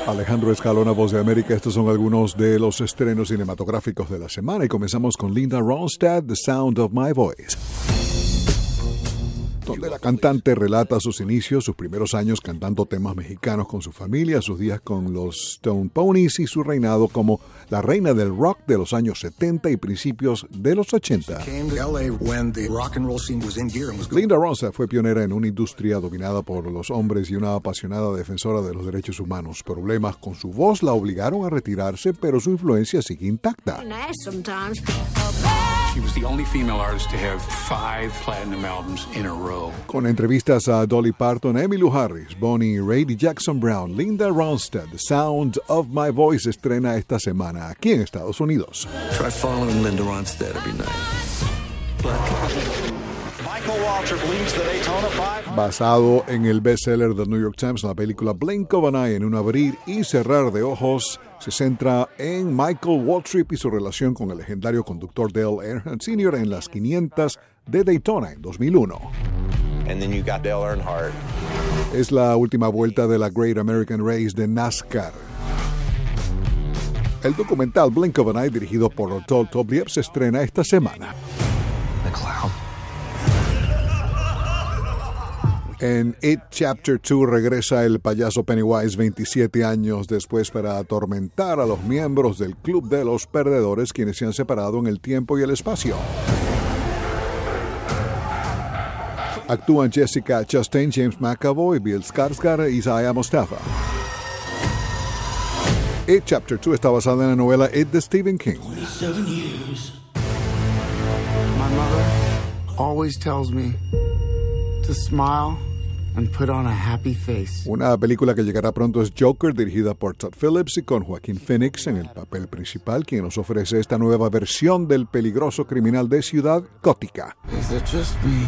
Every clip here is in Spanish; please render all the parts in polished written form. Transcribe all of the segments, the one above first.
Alejandro Escalona, Voz de América. Estos son algunos de los estrenos cinematográficos de la semana y comenzamos con Linda Ronstadt, The Sound of My Voice, donde la cantante relata sus inicios, sus primeros años cantando temas mexicanos con su familia, sus días con los Stone Ponies y su reinado como la reina del rock de los años 70 y principios de los 80. Linda Ronstadt fue pionera en una industria dominada por los hombres y una apasionada defensora de los derechos humanos. Problemas con su voz la obligaron a retirarse, pero su influencia sigue intacta. She was the only female artist to have 5 platinum albums in a row. Con entrevistas a Dolly Parton, Emmylou Harris, Bonnie Raitt y Jackson Browne, Linda Ronstadt, The Sound of My Voice, estrena esta semana aquí en Estados Unidos. Try following Linda Ronstadt every night. Michael Waltrip leads the Daytona 500. Basado en el bestseller del New York Times, la película Blink of an Eye, en un abrir y cerrar de ojos, se centra en Michael Waltrip y su relación con el legendario conductor Dale Earnhardt Sr. en las 500 de Daytona en 2001. And then you got Dale Earnhardt. Es la última vuelta de la Great American Race de NASCAR. El documental Blink of an Eye, dirigido por Todd Tobliev, se estrena esta semana. The clown. En It Chapter 2 regresa el payaso Pennywise 27 años después para atormentar a los miembros del Club de los Perdedores, quienes se han separado en el tiempo y el espacio. Actúan Jessica Chastain, James McAvoy, Bill Skarsgård y Isaiah Mustafa. It Chapter 2 está basada en la novela It de Stephen King. 27 years. My mother always tells me to smile and put on a happy face. Una película que llegará pronto es Joker, dirigida por Todd Phillips y con Joaquin Phoenix en el papel principal, quien nos ofrece esta nueva versión del peligroso criminal de Ciudad Gótica. Is it just me?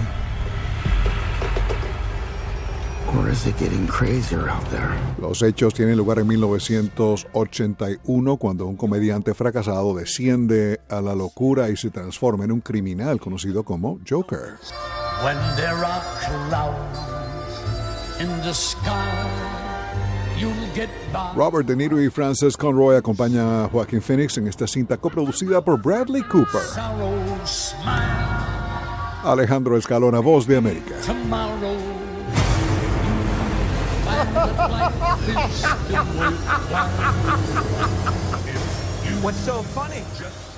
Or is it getting crazier out there? Los hechos tienen lugar en 1981, cuando un comediante fracasado desciende a la locura y se transforma en un criminal conocido como Joker. When there are clouds in the sky, you'll get by. Robert De Niro y Frances Conroy acompañan a Joaquin Phoenix en esta cinta coproducida por Bradley Cooper. Sorrow smile Alejandro Escalona, Voz de América. tomorrow. Find that life is still worthwhile. What's so funny?